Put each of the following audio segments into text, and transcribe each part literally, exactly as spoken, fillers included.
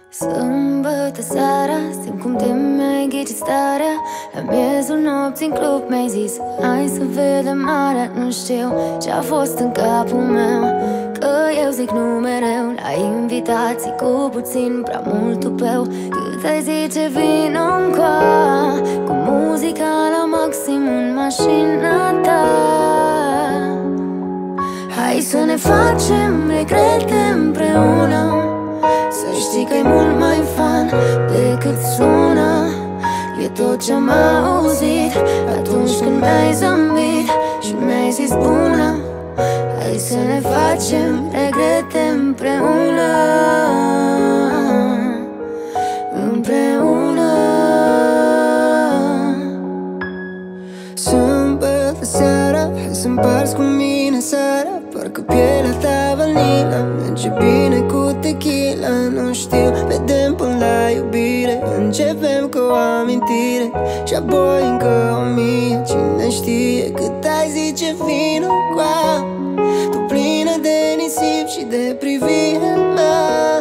Sâmbătă seara, simt cum te mi-ai ghicit starea. La miezul nopții în club mi-ai zis hai să vedem marea. Nu știu ce-a fost în capul meu, că eu zic nu mereu la invitații cu puțin prea mult tupeu. Cât ai zice vino-ncoa, cu muzica la maxim în mașina ta. Hai să ne facem regrete împreună, să știi că-i mult mai fun decât sună. E tot ce-am auzit atunci când mi-ai zâmbit și mi-ai zis bună. Hai să ne facem regrete împreună, împreună. Sâmbătă seara, hai să împarți cu mine seara. Parcă pielea ta vanila merge bine cu tequila. Nu știu, vedem până la iubire. Începem cu o amintire și apoi încă o mie. Cine știe cât ai zice vino qua, tu plină de nisip și de privirea mea.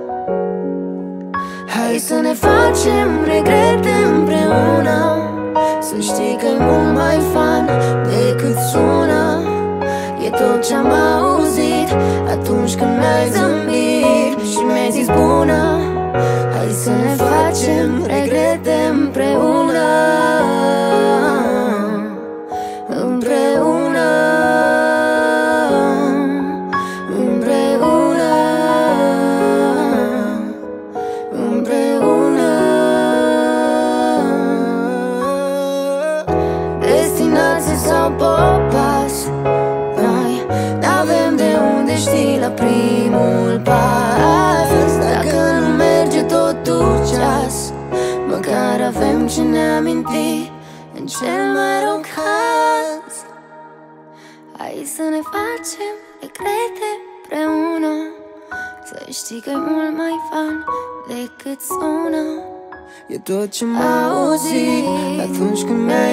Hai să ne facem regrete împreună, să știi că-i mult mai fun decât sună. E tot ce-am auzit atunci când mi-ai zâmbit și mi-ai zis bună. Hai să ne facem regrete împreună, împreună, împreună, împreună. Destinație sau popas, noi n-avem de unde ști la primul pas. Dacă nu merge totul ceas, măcar avem ce ne aminti în cel mai rău caz. Hai să ne facem regrete împreună, să știi că-i mult mai fun decât sună. E tot ce-am auzit atunci când mi-ai